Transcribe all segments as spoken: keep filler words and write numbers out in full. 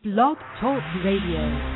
Blog Talk Radio.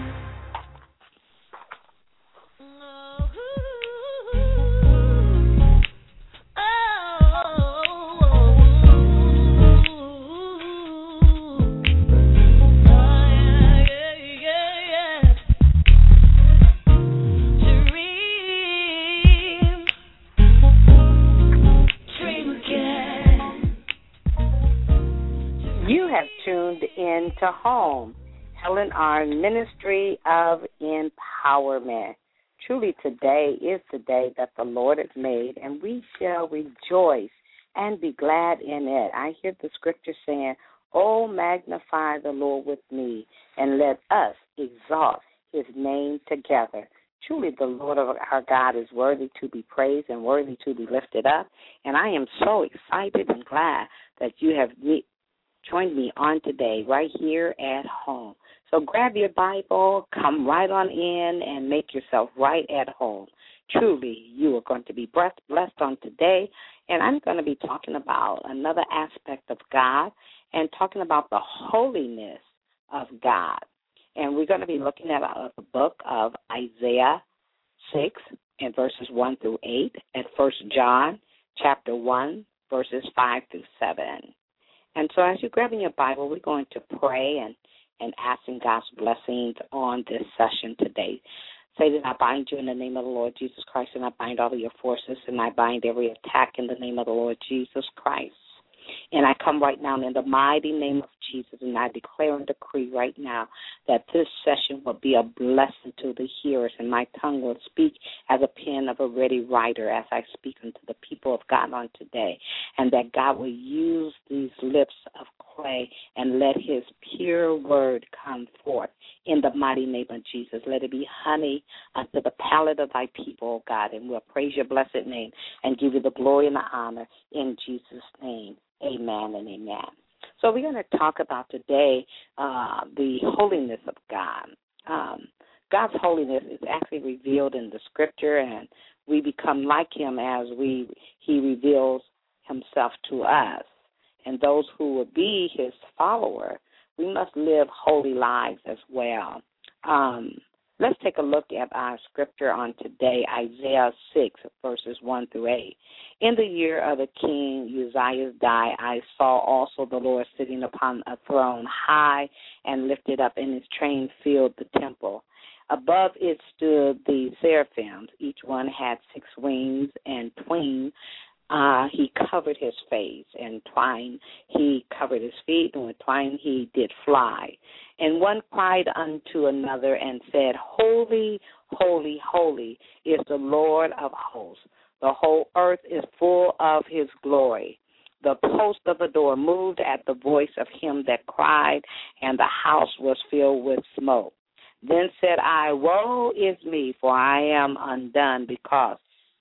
To home, Helen R. Ministry of Empowerment. Truly, today is the day that the Lord has made, and we shall rejoice and be glad in it. I hear the scripture saying, "Oh, magnify the Lord with me, and let us exalt his name together." Truly, the Lord of our God is worthy to be praised and worthy to be lifted up, and I am so excited and glad that you have me. Join me on today right here at home. So grab your Bible, come right on in, and make yourself right at home. Truly, you are going to be blessed on today, and I'm going to be talking about another aspect of God and talking about the holiness of God. And we're going to be looking at the book of Isaiah six and verses one through eight, and First John chapter one, verses five through seven. And so as you're grabbing your Bible, we're going to pray and, and asking God's blessings on this session today. Satan, I bind you in the name of the Lord Jesus Christ, and I bind all of your forces, and I bind every attack in the name of the Lord Jesus Christ. And I come right now in the mighty name of Jesus, and I declare and decree right now that this session will be a blessing to the hearers, and my tongue will speak as a pen of a ready writer as I speak unto the people of God on today, and that God will use these lips of clay and let his pure word come forth in the mighty name of Jesus. Let it be honey unto the palate of thy people, God, and we'll praise your blessed name and give you the glory and the honor in Jesus' name. Amen and amen. So we're going to talk about today uh, the holiness of God. Um, God's holiness is actually revealed in the scripture, and we become like him as we he reveals himself to us. And those who will be his follower, we must live holy lives as well. Um, let's take a look at our scripture on today, Isaiah six, verses one through eight. In the year of the king Uzziah's die, I saw also the Lord sitting upon a throne, high and lifted up, and his train filled the temple. Above it stood the seraphims. Each one had six wings, and twain uh, he covered his face, and twine he covered his feet, and with twine he did fly. And one cried unto another and said, Holy, holy, holy is the Lord of hosts. The whole earth is full of his glory. The post of the door moved at the voice of him that cried, and the house was filled with smoke. Then said I, Woe is me, for I am undone, because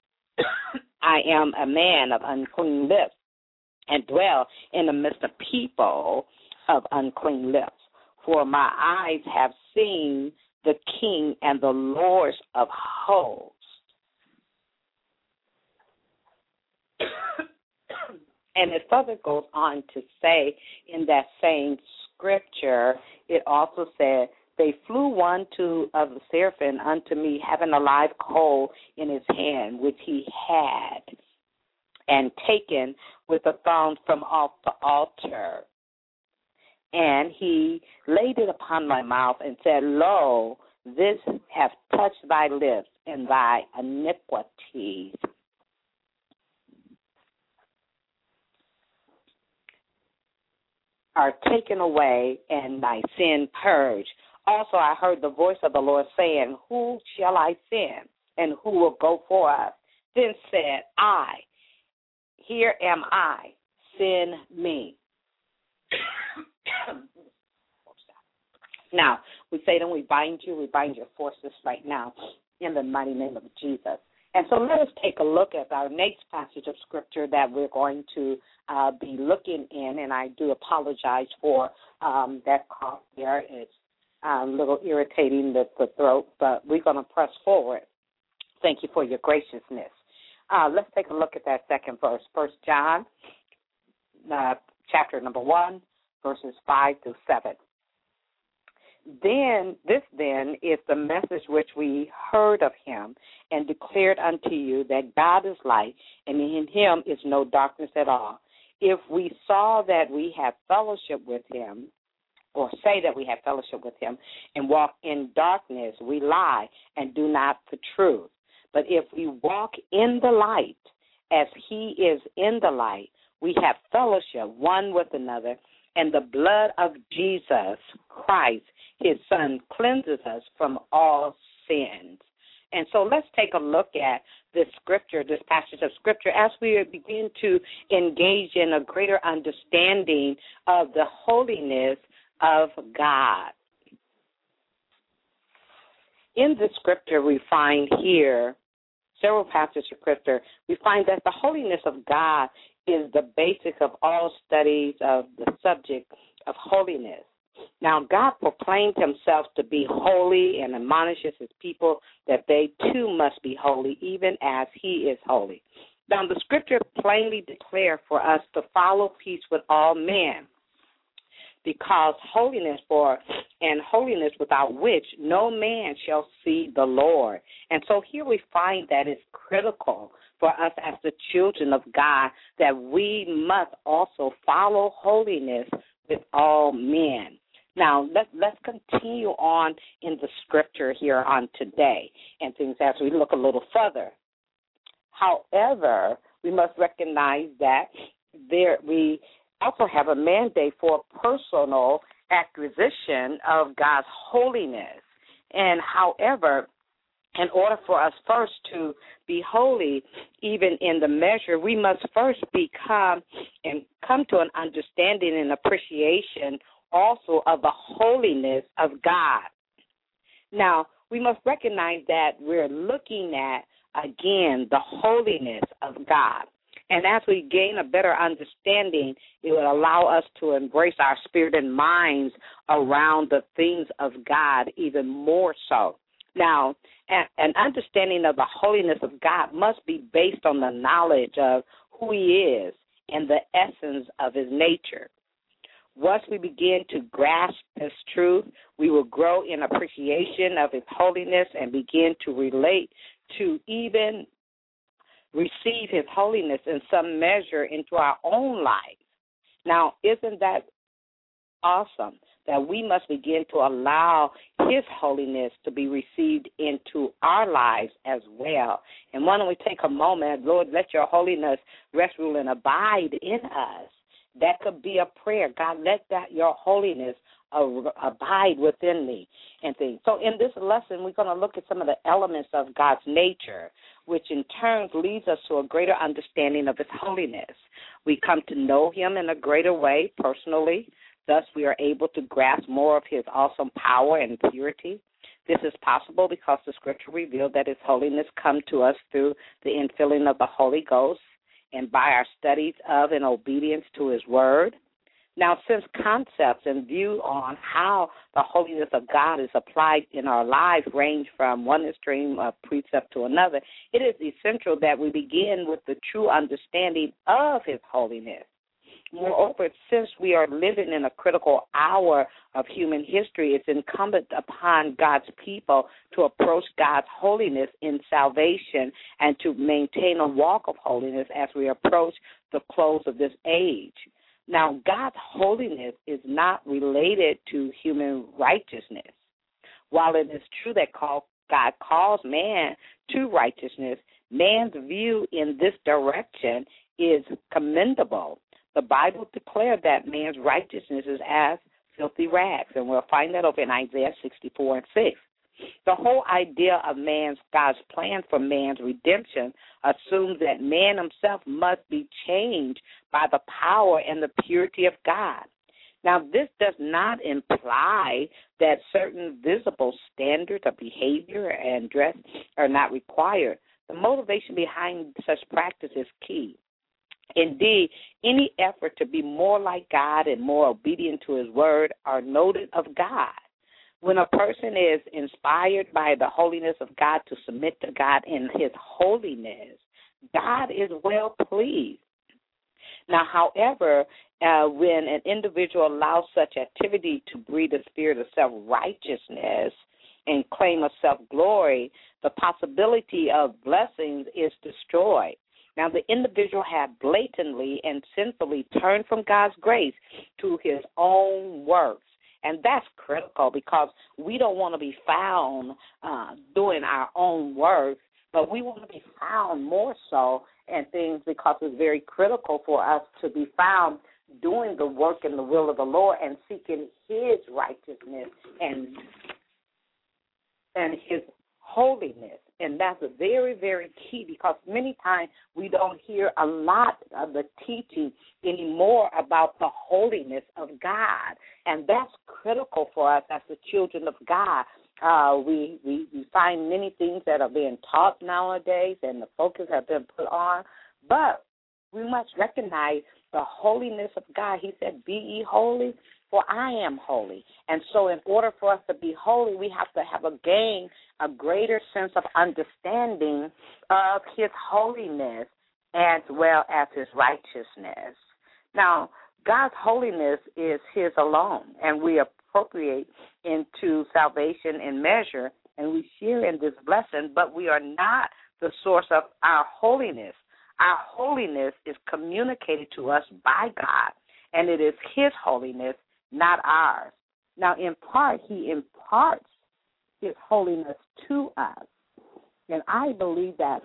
I am a man of unclean lips, and dwell in the midst of people of unclean lips. For my eyes have seen the King and the Lord of hosts. And it further goes on to say in that same scripture, it also said, They flew one to of the seraphim unto me, having a live coal in his hand, which he had, and taken with a thorn from off the altar. And he laid it upon my mouth and said, Lo, this hath touched thy lips, and thy iniquities are taken away, and thy sin purged. Also I heard the voice of the Lord saying, Who shall I send, and who will go for us? Then said I, Here am I, send me. Now, we say then we bind you, we bind your forces right now in the mighty name of Jesus. And so let us take a look at our next passage of scripture that we're going to uh, be looking in, and I do apologize for um, that cough there. It's a little irritating the, the throat, but we're going to press forward. Thank you for your graciousness. Uh, let's take a look at that second verse, First John, uh, chapter number one, verses five through seven. Then, this then is the message which we heard of him and declared unto you, that God is light, and in him is no darkness at all. If we saw that we have fellowship with him, or say that we have fellowship with him, and walk in darkness, we lie and do not the truth. But if we walk in the light, as he is in the light, we have fellowship one with another, and the blood of Jesus Christ, his son, cleanses us from all sins. And so let's take a look at this scripture, this passage of scripture, as we begin to engage in a greater understanding of the holiness of God. In the scripture we find here, several passages of scripture, we find that the holiness of God is the basic of all studies of the subject of holiness. Now, God proclaimed himself to be holy and admonishes his people that they too must be holy, even as he is holy. Now, the scripture plainly declares for us to follow peace with all men, because holiness for and holiness without which no man shall see the Lord. And so here we find that it's critical for us as the children of God that we must also follow holiness with all men. Now, let, let's continue on in the scripture here on today and things as we look a little further. However, we must recognize that there we also have a mandate for personal acquisition of God's holiness. And however, in order for us first to be holy, even in the measure, we must first become and come to an understanding and appreciation also of the holiness of God. Now, we must recognize that we're looking at, again, the holiness of God. And as we gain a better understanding, it will allow us to embrace our spirit and minds around the things of God even more so. Now, an understanding of the holiness of God must be based on the knowledge of who he is and the essence of his nature. Once we begin to grasp this truth, we will grow in appreciation of his holiness and begin to relate to even receive his holiness in some measure into our own lives. Now, isn't that awesome that we must begin to allow his holiness to be received into our lives as well? And why don't we take a moment, Lord, let your holiness rest, rule, and abide in us. That could be a prayer. God, let that your holiness abide within me and things. So in this lesson, we're going to look at some of the elements of God's nature, which in turn leads us to a greater understanding of his holiness. We come to know him in a greater way personally. Thus, we are able to grasp more of his awesome power and purity. This is possible because the scripture revealed that his holiness come to us through the infilling of the Holy Ghost and by our studies of and obedience to his word. Now, since concepts and view on how the holiness of God is applied in our lives range from one extreme of precept to another, it is essential that we begin with the true understanding of his holiness. Moreover, since we are living in a critical hour of human history, it's incumbent upon God's people to approach God's holiness in salvation and to maintain a walk of holiness as we approach the close of this age. Now, God's holiness is not related to human righteousness. While it is true that call, God calls man to righteousness, man's view in this direction is commendable. The Bible declared that man's righteousness is as filthy rags, and we'll find that over in Isaiah sixty-four and six. The whole idea of man's God's plan for man's redemption assumes that man himself must be changed by the power and the purity of God. Now, this does not imply that certain visible standards of behavior and dress are not required. The motivation behind such practice is key. Indeed, any effort to be more like God and more obedient to his word are noted of God. When a person is inspired by the holiness of God to submit to God in his holiness, God is well pleased. Now, however, Uh, when an individual allows such activity to breed a spirit of self-righteousness and claim of self-glory, the possibility of blessings is destroyed. Now, the individual had blatantly and sinfully turned from God's grace to his own works. And that's critical because we don't want to be found uh, doing our own works, but we want to be found more so in things because it's very critical for us to be found doing the work and the will of the Lord and seeking his righteousness and and his holiness. And that's very, very key because many times we don't hear a lot of the teaching anymore about the holiness of God. And that's critical for us as the children of God. Uh, we, we, we find many things that are being taught nowadays and the focus has been put on. But we must recognize the holiness of God. He said, be ye holy, for I am holy. And so in order for us to be holy, we have to have a gain, a greater sense of understanding of his holiness as well as his righteousness. Now, God's holiness is his alone, and we appropriate into salvation in measure, and we share in this blessing, but we are not the source of our holiness. Our holiness is communicated to us by God, and it is his holiness, not ours. Now, in part, he imparts his holiness to us, and I believe that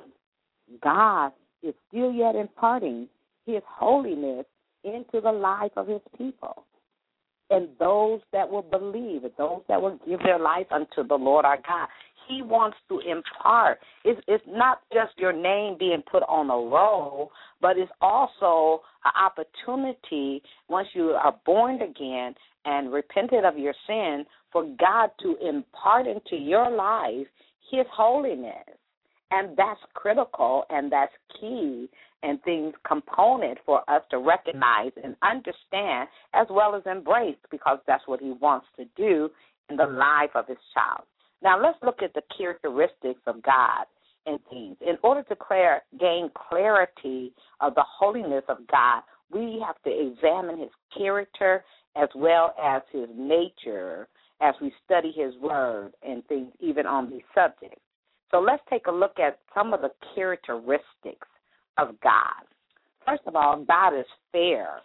God is still yet imparting his holiness into the life of his people and those that will believe, those that will give their life unto the Lord our God. He wants to impart. It's, it's not just your name being put on a roll, but it's also an opportunity once you are born again and repented of your sin for God to impart into your life his holiness. And that's critical and that's key and things component for us to recognize and understand as well as embrace because that's what he wants to do in the life of his child. Now, let's look at the characteristics of God and things. In order to clear, gain clarity of the holiness of God, we have to examine his character as well as his nature as we study his word and things even on these subjects. So let's take a look at some of the characteristics of God. First of all, God is fair.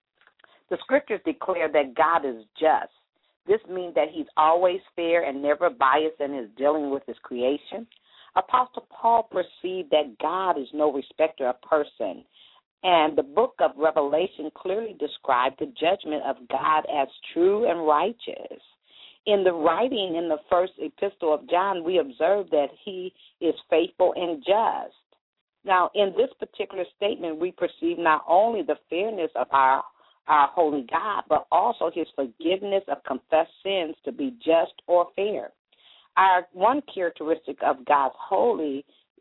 The scriptures declare that God is just. This means that he's always fair and never biased in his dealing with his creation. Apostle Paul perceived that God is no respecter of person, and the book of Revelation clearly described the judgment of God as true and righteous. In the writing in the first epistle of John, we observe that he is faithful and just. Now, in this particular statement, we perceive not only the fairness of our our holy God, but also his forgiveness of confessed sins to be just or fair. Our one characteristic of God's holiness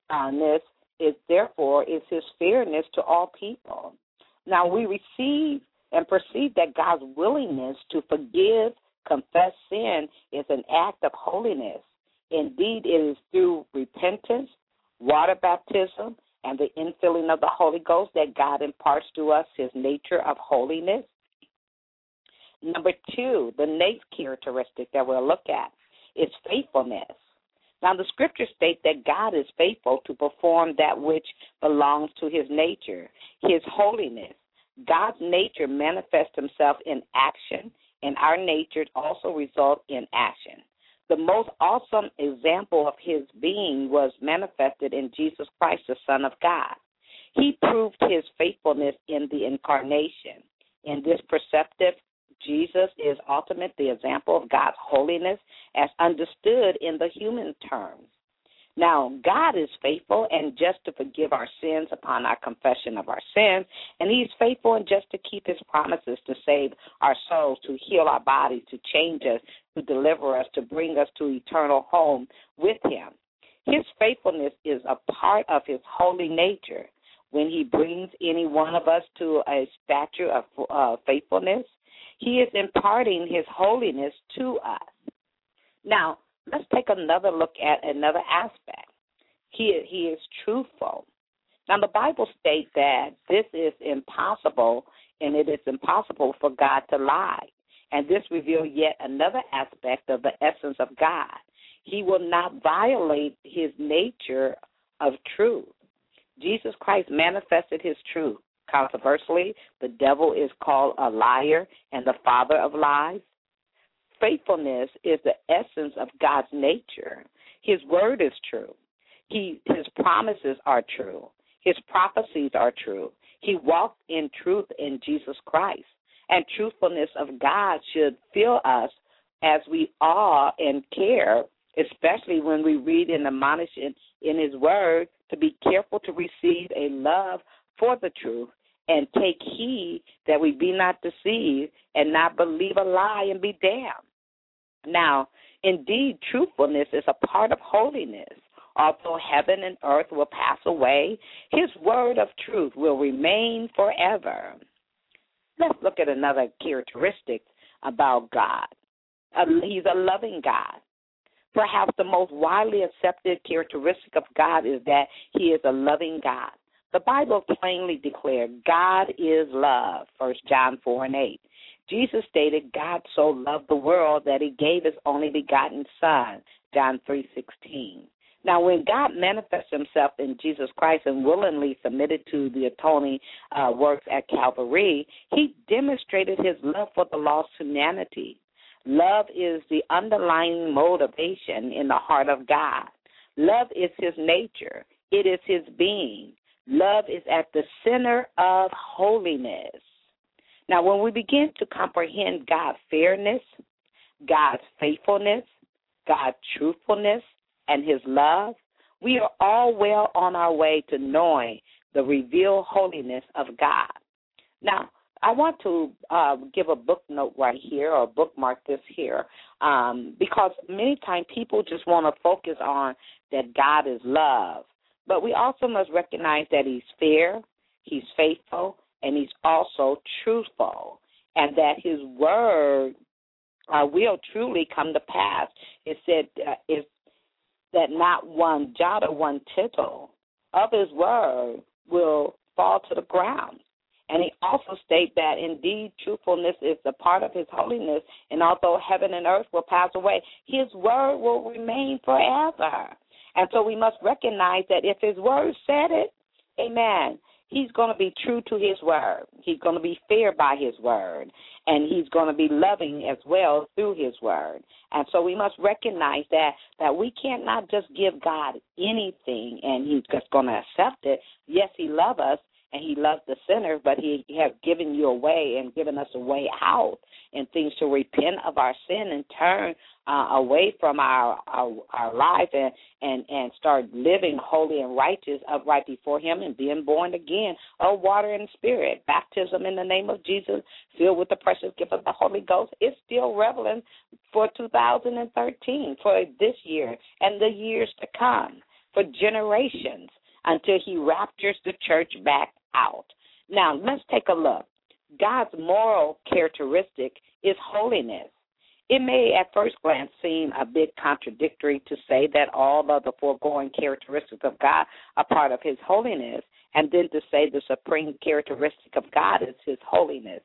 is, therefore, is his fairness to all people. Now, we receive and perceive that God's willingness to forgive, confess sin is an act of holiness. Indeed, it is through repentance, water baptism, and the infilling of the Holy Ghost that God imparts to us his nature of holiness. Number two, the next characteristic that we'll look at is faithfulness. Now, the scriptures state that God is faithful to perform that which belongs to his nature, his holiness. God's nature manifests himself in action, and our nature also results in action. The most awesome example of his being was manifested in Jesus Christ, the Son of God. He proved his faithfulness in the incarnation. In this perspective, Jesus is ultimately the example of God's holiness as understood in the human terms. Now, God is faithful and just to forgive our sins upon our confession of our sins, and he's faithful and just to keep his promises to save our souls, to heal our bodies, to change us, to deliver us, to bring us to eternal home with him. His faithfulness is a part of his holy nature. When he brings any one of us to a stature of uh, faithfulness, he is imparting his holiness to us. Now, let's take another look at another aspect. He, he is truthful. Now, the Bible states that this is impossible and it is impossible for God to lie. And this reveals yet another aspect of the essence of God. He will not violate his nature of truth. Jesus Christ manifested his truth. Controversially, the devil is called a liar and the father of lies. Faithfulness is the essence of God's nature. His word is true. He, his promises are true. His prophecies are true. He walked in truth in Jesus Christ. And truthfulness of God should fill us as we awe and care, especially when we read and admonish in, in his word to be careful to receive a love for the truth and take heed that we be not deceived and not believe a lie and be damned. Now, indeed, truthfulness is a part of holiness. Although heaven and earth will pass away, his word of truth will remain forever. Let's look at another characteristic about God. Uh, he's a loving God. Perhaps the most widely accepted characteristic of God is that he is a loving God. The Bible plainly declared God is love, First John four and eight. Jesus stated God so loved the world that he gave his only begotten Son, John three sixteen. Now, when God manifests himself in Jesus Christ and willingly submitted to the atoning uh, works at Calvary, he demonstrated his love for the lost humanity. Love is the underlying motivation in the heart of God. Love is his nature. It is his being. Love is at the center of holiness. Now, when we begin to comprehend God's fairness, God's faithfulness, God's truthfulness, and his love, we are all well on our way to knowing the revealed holiness of God. Now, I want to uh, give a book note right here or bookmark this here um, because many times people just want to focus on that God is love. But we also must recognize that he's fair, he's faithful, and he's also truthful, and that his word uh, will truly come to pass. It said uh, if that not one jot or one tittle of his word will fall to the ground. And he also states that, indeed, truthfulness is a part of his holiness, and although heaven and earth will pass away, his word will remain forever. And so we must recognize that if his word said it, amen, he's going to be true to his word. He's going to be fair by his word, and he's going to be loving as well through his word. And so we must recognize that, that we can't not just give God anything and he's just going to accept it. Yes, he loves us, and he loves the sinner, but he has given you a way and given us a way out and things to repent of our sin and turn uh, away from our our, our life and, and, and start living holy and righteous, upright before him and being born again of water and spirit. Baptism in the name of Jesus, filled with the precious gift of the Holy Ghost, is still relevant for two thousand thirteen, for this year and the years to come, for generations, until he raptures the church back out. Now, let's take a look. God's moral characteristic is holiness. It may at first glance seem a bit contradictory to say that all of the foregoing characteristics of God are part of his holiness, and then to say the supreme characteristic of God is his holiness.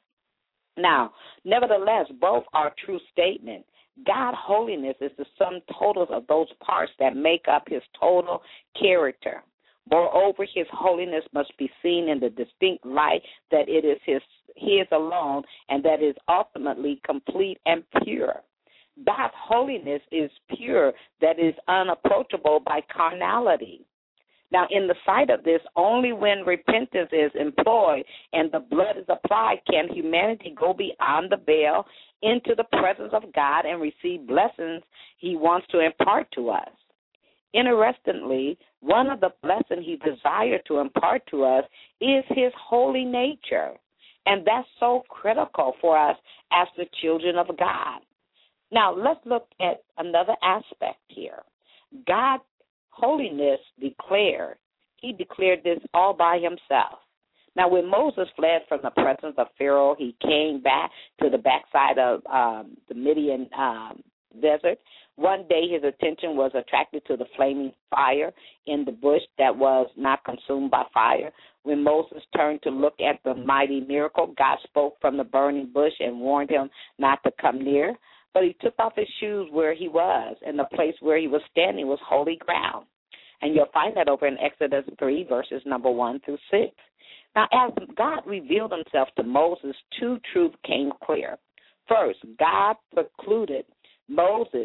Now, nevertheless, both are true statements. God's holiness is the sum total of those parts that make up his total character. Moreover, his holiness must be seen in the distinct light that it is his, his alone, and that is ultimately complete and pure. God's holiness is pure, that is unapproachable by carnality. Now, in the sight of this, only when repentance is employed and the blood is applied can humanity go beyond the veil into the presence of God and receive blessings he wants to impart to us. Interestingly, one of the blessings he desired to impart to us is his holy nature, and that's so critical for us as the children of God. Now, let's look at another aspect here. God's holiness declared, he declared this all by himself. Now, when Moses fled from the presence of Pharaoh, he came back to the backside of um, the Midian um, desert. One day his attention was attracted to the flaming fire in the bush that was not consumed by fire. When Moses turned to look at the mighty miracle, God spoke from the burning bush and warned him not to come near. But he took off his shoes where he was, and the place where he was standing was holy ground. And you'll find that over in Exodus three, verses number one through six. Now, as God revealed himself to Moses, two truths came clear. First, God precluded Moses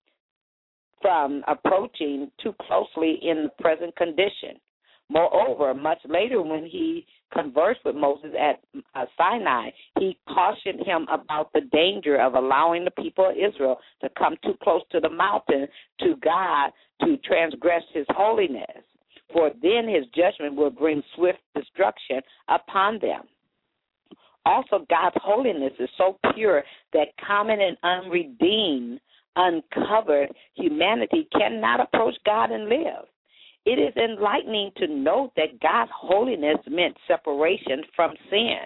from approaching too closely in the present condition. Moreover, much later when he conversed with Moses at uh, Sinai, he cautioned him about the danger of allowing the people of Israel to come too close to the mountain to God to transgress his holiness, for then his judgment will bring swift destruction upon them. Also, God's holiness is so pure that common and unredeemed, uncovered humanity cannot approach God and live. It is enlightening to note that God's holiness meant separation from sin.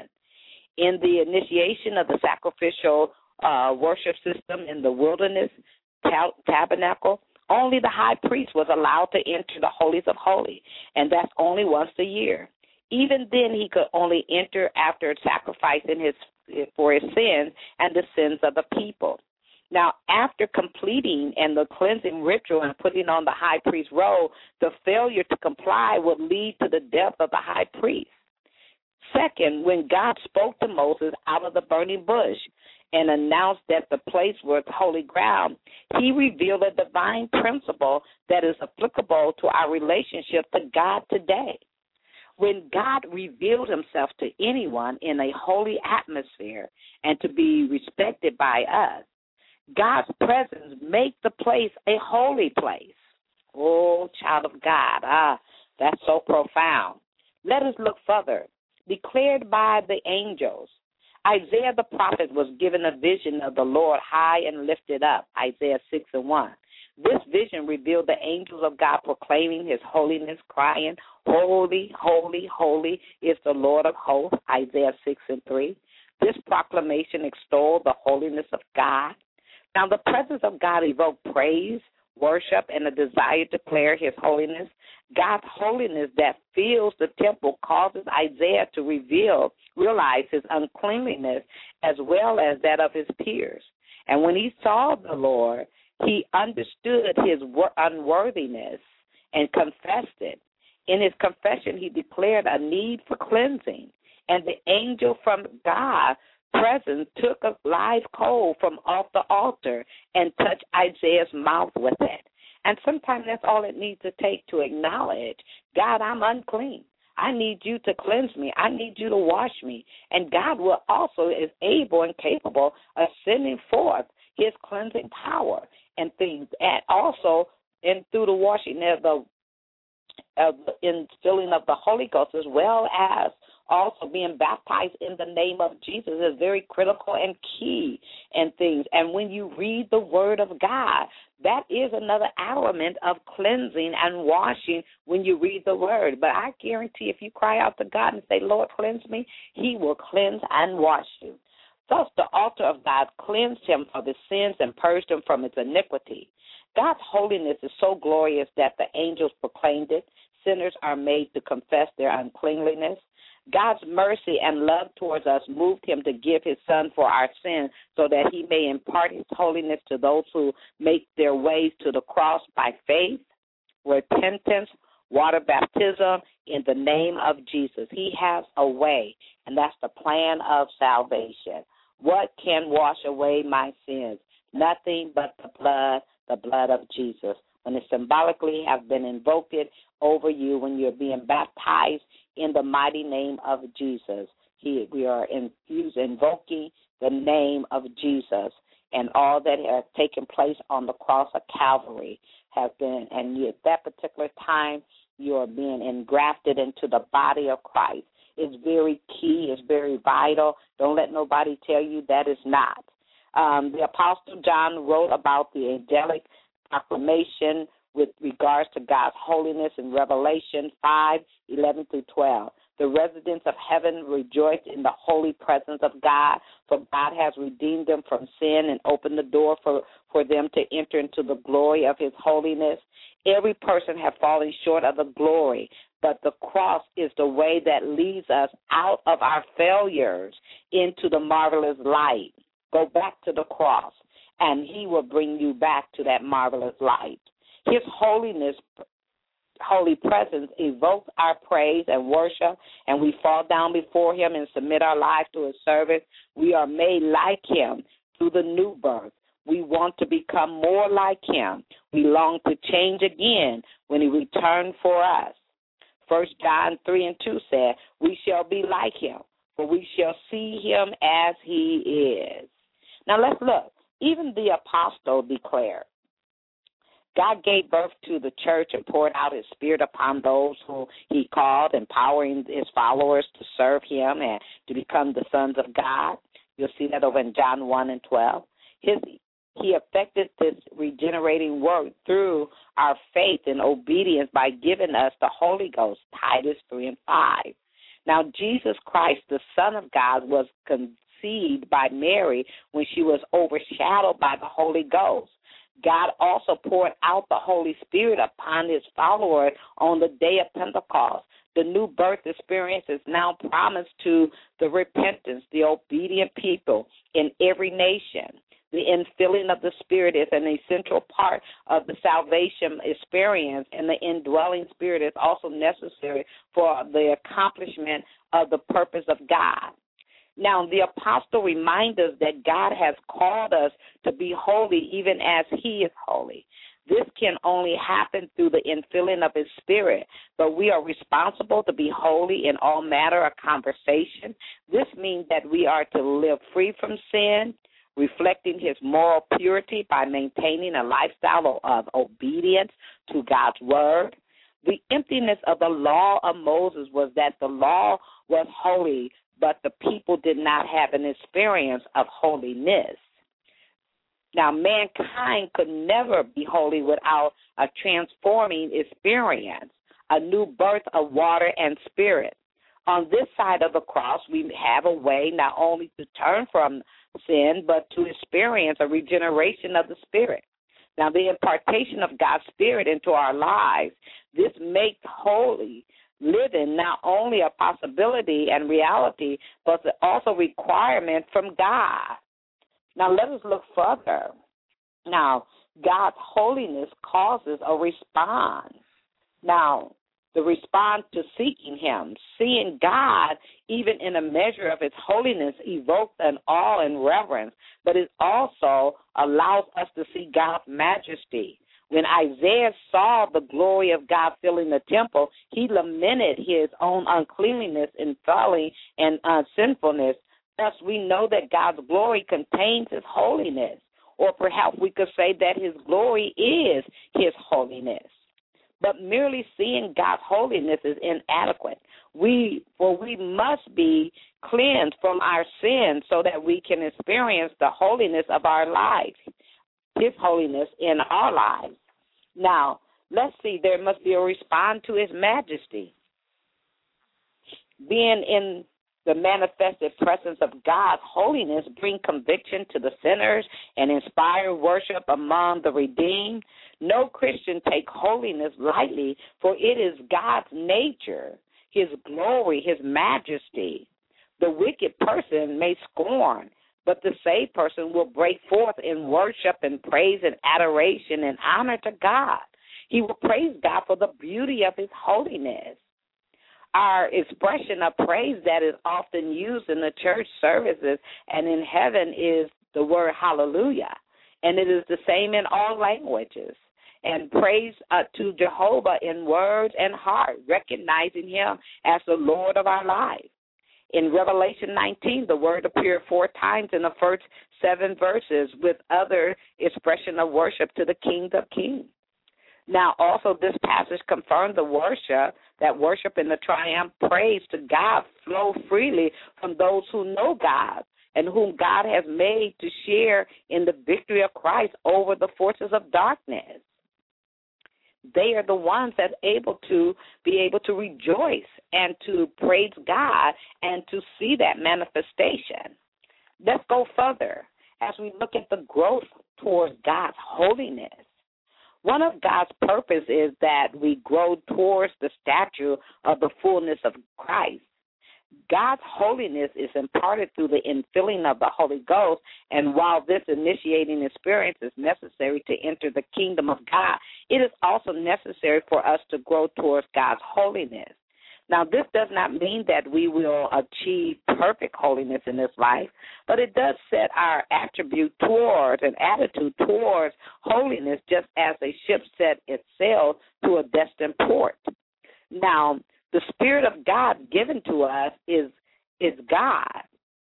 In the initiation of the sacrificial uh, worship system in the wilderness tab- tabernacle, only the high priest was allowed to enter the holies of holies, and that's only once a year. Even then, he could only enter after sacrificing his for his sins and the sins of the people. Now, after completing and the cleansing ritual and putting on the high priest's robe, the failure to comply would lead to the death of the high priest. Second, when God spoke to Moses out of the burning bush and announced that the place was holy ground, he revealed a divine principle that is applicable to our relationship to God today. When God revealed himself to anyone in a holy atmosphere and to be respected by us, God's presence makes the place a holy place. Oh, child of God, ah, that's so profound. Let us look further. Declared by the angels, Isaiah the prophet was given a vision of the Lord high and lifted up, Isaiah six and one. This vision revealed the angels of God proclaiming his holiness, crying, holy, holy, holy is the Lord of hosts, Isaiah six and three. This proclamation extolled the holiness of God. Now, the presence of God evoked praise, worship, and a desire to declare his holiness. God's holiness that fills the temple causes Isaiah to reveal, realize his uncleanliness as well as that of his peers. And when he saw the Lord, he understood his unworthiness and confessed it. In his confession, he declared a need for cleansing, and the angel from God presence took a live coal from off the altar and touched Isaiah's mouth with it. And sometimes that's all it needs to take to acknowledge, God, I'm unclean. I need you to cleanse me. I need you to wash me. And God will also is able and capable of sending forth his cleansing power and things. And also, and through the washing of the of the instilling of the Holy Ghost, as well as also being baptized in the name of Jesus, is very critical and key in things. And when you read the Word of God, that is another element of cleansing and washing when you read the Word. But I guarantee if you cry out to God and say, Lord, cleanse me, he will cleanse and wash you. Thus, the altar of God cleansed him of his sins and purged him from his iniquity. God's holiness is so glorious that the angels proclaimed it. Sinners are made to confess their uncleanliness. God's mercy and love towards us moved him to give his son for our sins so that he may impart his holiness to those who make their ways to the cross by faith, repentance, water baptism in the name of Jesus. He has a way, and that's the plan of salvation. What can wash away my sins? Nothing but the blood, the blood of Jesus. When it symbolically have been invoked over you when you're being baptized in the mighty name of Jesus. He, we are infused, invoking the name of Jesus, and all that has taken place on the cross of Calvary has been, and you, at that particular time, you are being engrafted into the body of Christ. It's very key. It's very vital. Don't let nobody tell you that it's not. Um, the Apostle John wrote about the angelic proclamation with regards to God's holiness in Revelation five, eleven through twelve. The residents of heaven rejoice in the holy presence of God, for God has redeemed them from sin and opened the door for, for them to enter into the glory of his holiness. Every person has fallen short of the glory, but the cross is the way that leads us out of our failures into the marvelous light. Go back to the cross, and he will bring you back to that marvelous light. His holiness, holy presence evokes our praise and worship, and we fall down before him and submit our lives to his service. We are made like him through the new birth. We want to become more like him. We long to change again when he returns for us. First John three and two said, we shall be like him, for we shall see him as he is. Now let's look. Even the apostle declared, God gave birth to the church and poured out his spirit upon those who he called, empowering his followers to serve him and to become the sons of God. You'll see that over in John one and twelve. His, he effected this regenerating work through our faith and obedience by giving us the Holy Ghost, Titus three and five. Now, Jesus Christ, the Son of God, was conceived by Mary when she was overshadowed by the Holy Ghost. God also poured out the Holy Spirit upon his followers on the day of Pentecost. The new birth experience is now promised to the repentance, the obedient people in every nation. The infilling of the Spirit is an essential part of the salvation experience, and the indwelling Spirit is also necessary for the accomplishment of the purpose of God. Now, the apostle reminds us that God has called us to be holy even as he is holy. This can only happen through the infilling of his Spirit, but we are responsible to be holy in all matter of conversation. This means that we are to live free from sin, reflecting his moral purity by maintaining a lifestyle of obedience to God's word. The emptiness of the law of Moses was that the law was holy, but the people did not have an experience of holiness. Now, mankind could never be holy without a transforming experience, a new birth of water and spirit. On this side of the cross, we have a way not only to turn from sin, but to experience a regeneration of the spirit. Now, the impartation of God's Spirit into our lives, this makes holy living not only a possibility and reality, but also requirement from God. Now, let us look further. Now, God's holiness causes a response. Now, the response to seeking him, seeing God, even in a measure of his holiness, evokes an awe and reverence, but it also allows us to see God's majesty. When Isaiah saw the glory of God filling the temple, he lamented his own uncleanliness and folly and uh, sinfulness. Thus, we know that God's glory contains his holiness, or perhaps we could say that his glory is his holiness. But merely seeing God's holiness is inadequate. We, for we must be cleansed from our sins so that we can experience the holiness of our lives, his holiness in our lives. Now, let's see, there must be a response to his majesty. Being in the manifested presence of God's holiness bring conviction to the sinners and inspire worship among the redeemed. No Christian take holiness lightly, for it is God's nature, his glory, his majesty. The wicked person may scorn, but the saved person will break forth in worship and praise and adoration and honor to God. He will praise God for the beauty of his holiness. Our expression of praise that is often used in the church services and in heaven is the word hallelujah, and it is the same in all languages. And praise uh, to Jehovah in words and heart, recognizing him as the Lord of our lives. In Revelation nineteen, the word appeared four times in the first seven verses with other expression of worship to the King of Kings. Now, also, this passage confirms the worship, that worship and the triumph praise to God flow freely from those who know God and whom God has made to share in the victory of Christ over the forces of darkness. they are the ones that's able to be able to rejoice and to praise God and to see that manifestation. Let's go further as we look at the growth towards God's holiness. One of God's purpose is that we grow towards the stature of the fullness of Christ. God's holiness is imparted through the infilling of the Holy Ghost, and while this initiating experience is necessary to enter the kingdom of God, it is also necessary for us to grow towards God's holiness. Now, this does not mean that we will achieve perfect holiness in this life, but it does set our attribute towards, an attitude towards holiness, just as a ship set its sail to a destined port. Now, the Spirit of God given to us is is God,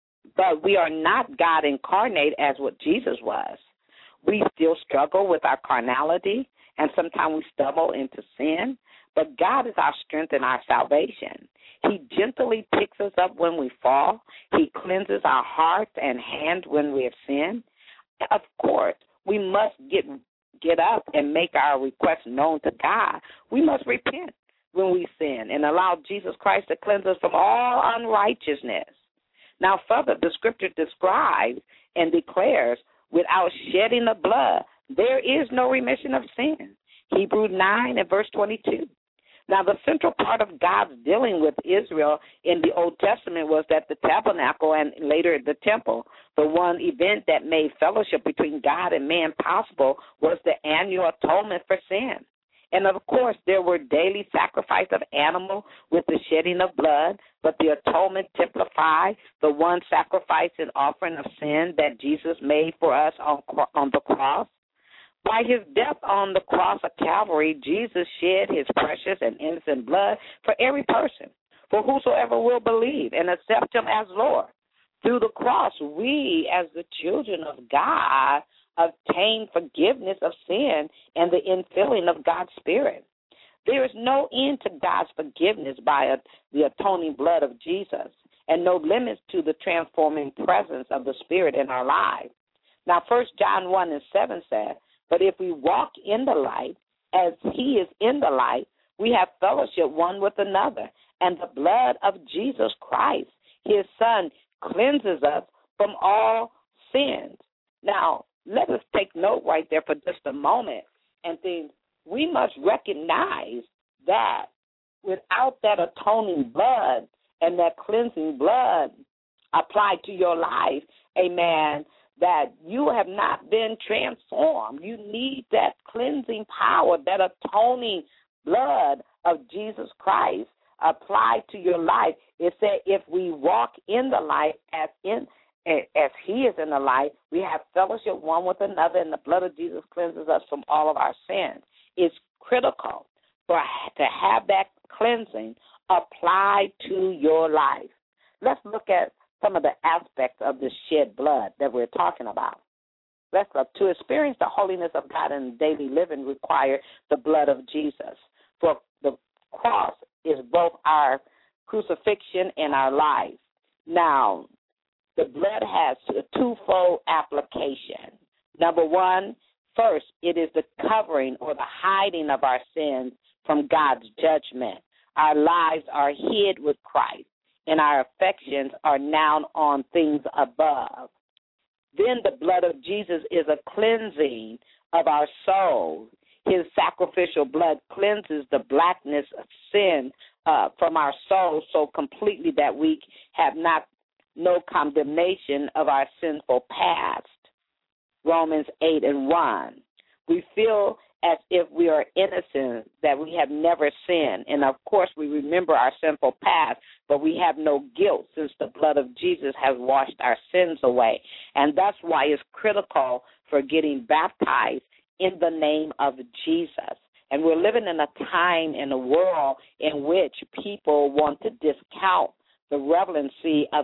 but we are not God incarnate as what Jesus was. We still struggle with our carnality, and sometimes we stumble into sin, but God is our strength and our salvation. He gently picks us up when we fall. He cleanses our hearts and hands when we have sinned. Of course, we must get get up and make our requests known to God. We must repent when we sin and allow Jesus Christ to cleanse us from all unrighteousness. Now, further, the Scripture describes and declares, without shedding of blood, there is no remission of sin. Hebrews nine and verse twenty-two. Now, the central part of God's dealing with Israel in the Old Testament was that the tabernacle and later the temple, the one event that made fellowship between God and man possible, was the annual atonement for sin. And, of course, there were daily sacrifice of animal with the shedding of blood, but the atonement typified the one sacrifice and offering of sin that Jesus made for us on, on the cross. By his death on the cross of Calvary, Jesus shed his precious and innocent blood for every person, for whosoever will believe and accept him as Lord. Through the cross, we, as the children of God, obtain forgiveness of sin and the infilling of God's Spirit. There is no end to God's forgiveness by a, the atoning blood of Jesus, and no limits to the transforming presence of the Spirit in our lives. Now, First John one and seven says, but if we walk in the light, as he is in the light, we have fellowship one with another, and the blood of Jesus Christ, his Son, cleanses us from all sins. Now, let us take note right there for just a moment and think we must recognize that without that atoning blood and that cleansing blood applied to your life, amen, that you have not been transformed. You need that cleansing power, that atoning blood of Jesus Christ applied to your life. It said if we walk in the light as in as he is in the light, we have fellowship one with another, and the blood of Jesus cleanses us from all of our sins. It's critical for to have that cleansing applied to your life. Let's look at some of the aspects of this shed blood that we're talking about. Let's look. To experience the holiness of God in daily living require the blood of Jesus. For the cross is both our crucifixion and our life. Now, the blood has a twofold application. Number one, first, it is the covering or the hiding of our sins from God's judgment. Our lives are hid with Christ, and our affections are now on things above. Then the blood of Jesus is a cleansing of our soul. His sacrificial blood cleanses the blackness of sin uh, from our soul so completely that we have not no condemnation of our sinful past. Romans eight and one. We feel as if we are innocent, that we have never sinned. And, of course, we remember our sinful past, but we have no guilt since the blood of Jesus has washed our sins away. And that's why it's critical for getting baptized in the name of Jesus. And we're living in a time in a world in which people want to discount the relevancy of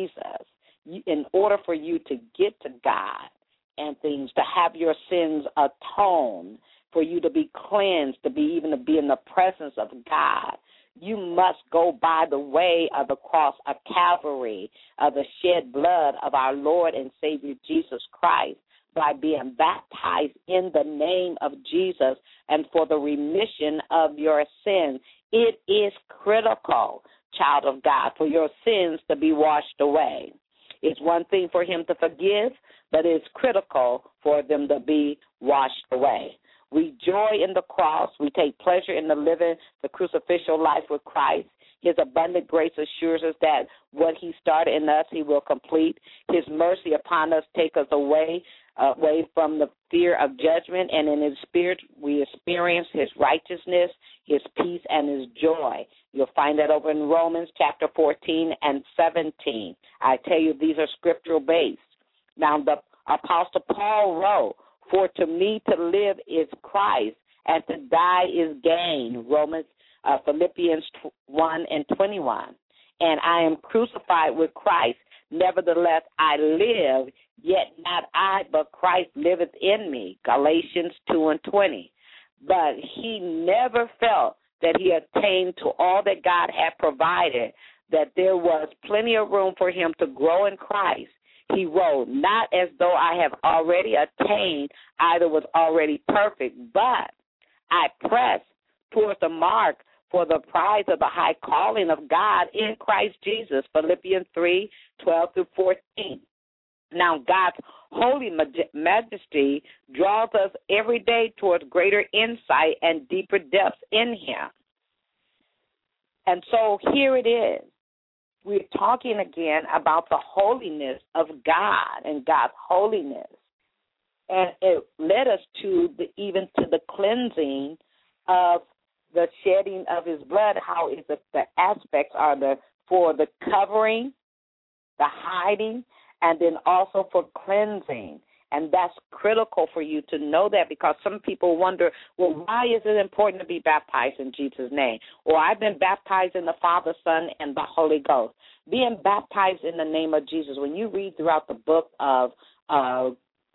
Jesus. In order for you to get to God and things, to have your sins atoned, for you to be cleansed, to be even to be in the presence of God, you must go by the way of the cross of Calvary, of the shed blood of our Lord and Savior Jesus Christ. by being baptized in the name of Jesus and for the remission of your sins. It is critical, child of God, for your sins to be washed away. It's one thing for him to forgive, but it's critical for them to be washed away. We joy in the cross. We take pleasure in the living the crucifixion life with Christ. His abundant grace assures us that what he started in us, he will complete. His mercy upon us take us away, uh, away from the fear of judgment, and in his spirit we experience his righteousness, his peace, and his joy. You'll find that over in Romans chapter fourteen and seventeen. I tell you, these are scriptural based. Now, the Apostle Paul wrote, "For to me to live is Christ, and to die is gain." Romans, uh, Philippians one and twenty-one. And I am crucified with Christ. Nevertheless, I live, yet not I, but Christ liveth in me. Galatians two and twenty. But he never felt that he attained to all that God had provided, that there was plenty of room for him to grow in Christ. He wrote, "Not as though I have already attained, either was already perfect, but I press towards the mark for the prize of the high calling of God in Christ Jesus." Philippians three, twelve through fourteen. Now, God's holy majesty draws us every day towards greater insight and deeper depths in him. And so here it is. We're talking again about the holiness of God and God's holiness. And it led us to the, even to the cleansing of the shedding of his blood, how is it the aspects are the for the covering, the hiding, and then also for cleansing. And that's critical for you to know that, because some people wonder, well, why is it important to be baptized in Jesus' name? Or I've been baptized in the Father, Son, and the Holy Ghost. Being baptized in the name of Jesus, when you read throughout the book of uh,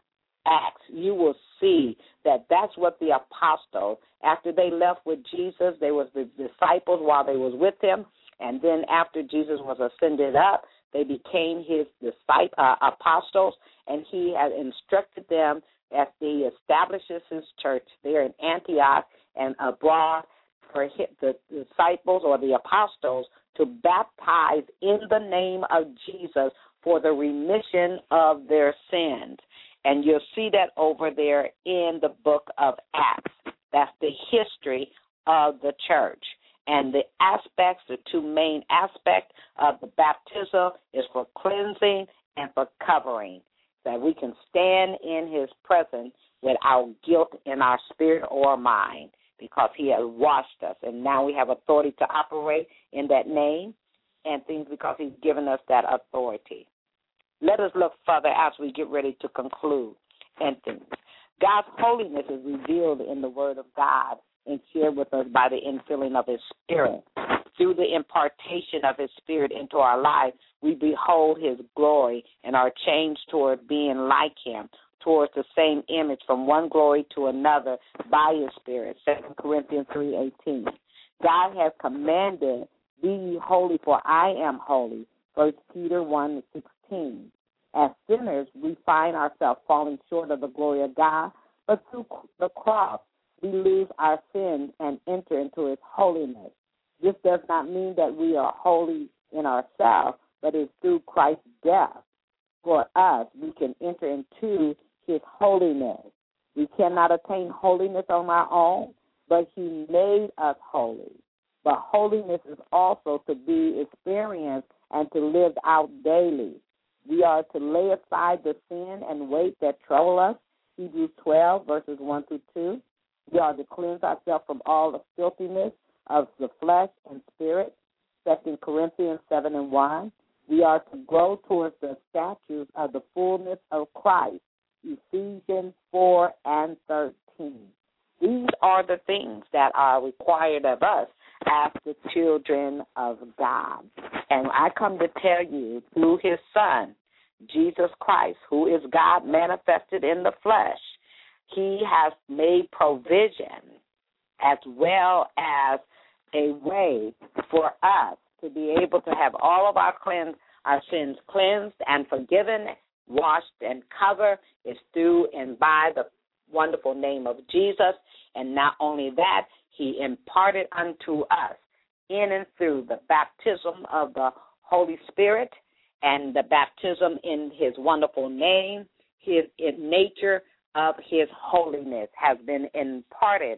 Acts, you will see that that's what the apostles, after they left with Jesus, they was the disciples while they was with him, and then after Jesus was ascended up, they became his disciples, uh, apostles, and he had instructed them as he establishes his church there in Antioch and abroad for the disciples or the apostles to baptize in the name of Jesus for the remission of their sins. And you'll see that over there in the book of Acts. That's the history of the church. And the aspects, the two main aspects of the baptism is for cleansing and for covering, that we can stand in his presence without guilt in our spirit or mind, because he has washed us. And now we have authority to operate in that name and things because he's given us that authority. Let us look further as we get ready to conclude and things. God's holiness is revealed in the Word of God and shared with us by the infilling of his Spirit. Through the impartation of his Spirit into our life, we behold his glory and are changed toward being like him, towards the same image from one glory to another by his Spirit. Second Corinthians three eighteen. God has commanded, "Be ye holy, for I am holy." First Peter one sixteen. As sinners, we find ourselves falling short of the glory of God, but through the cross, we lose our sins and enter into his holiness. This does not mean that we are holy in ourselves, but it's through Christ's death for us we can enter into his holiness. We cannot attain holiness on our own, but he made us holy. But holiness is also to be experienced and to live out daily. We are to lay aside the sin and weight that trouble us, Hebrews twelve, verses one through two. We are to cleanse ourselves from all the filthiness of the flesh and spirit, Second Corinthians seven and one. We are to grow towards the statutes of the fullness of Christ, Ephesians four and thirteen. These are the things that are required of us as the children of God. And I come to tell you, through his Son, Jesus Christ, who is God manifested in the flesh, he has made provision as well as a way for us to be able to have all of our cleanse, our sins cleansed and forgiven, washed and covered is through and by the wonderful name of Jesus. And not only that, he imparted unto us in and through the baptism of the Holy Spirit and the baptism in his wonderful name. His in nature of his holiness has been imparted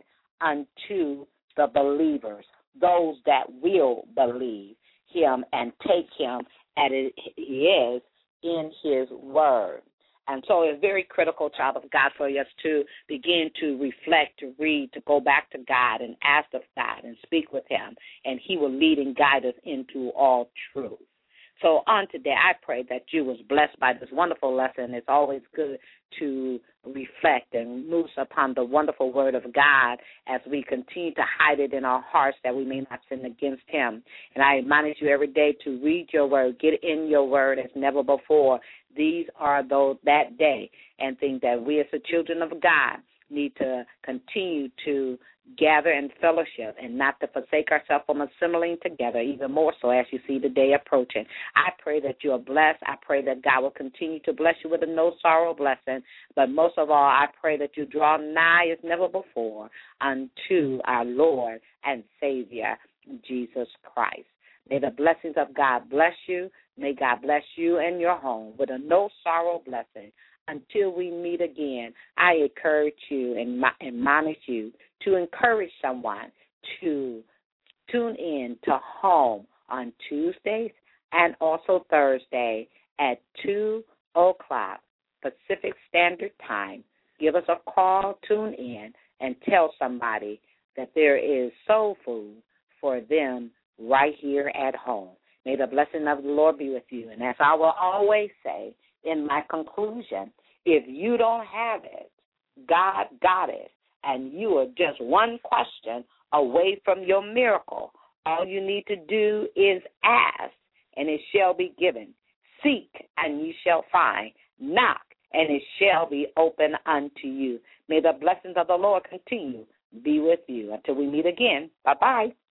unto the believers, those that will believe him and take him as it is in his word. And so it's very critical, child of God, for us to begin to reflect, to read, to go back to God and ask of God and speak with him, and he will lead and guide us into all truth. So on today, I pray that you was blessed by this wonderful lesson. It's always good to reflect and muse upon the wonderful word of God as we continue to hide it in our hearts that we may not sin against him. And I admonish you every day to read your word, get in your word as never before. These are those that day, and think that we as the children of God need to continue to gather in fellowship and not to forsake ourselves from assembling together, even more so as you see the day approaching. I pray that you are blessed. I pray that God will continue to bless you with a no sorrow blessing. But most of all, I pray that you draw nigh as never before unto our Lord and Savior, Jesus Christ. May the blessings of God bless you. May God bless you and your home with a no sorrow blessing. Until we meet again, I encourage you and admonish you to encourage someone to tune in to Home on Tuesdays and also Thursday at two o'clock Pacific Standard Time. Give us a call, tune in, and tell somebody that there is soul food for them right here at home. May the blessing of the Lord be with you. And as I will always say in my conclusion, if you don't have it, God got it, and you are just one question away from your miracle. All you need to do is ask, and it shall be given. Seek, and you shall find. Knock, and it shall be open unto you. May the blessings of the Lord continue to be with you. Until we meet again, bye-bye.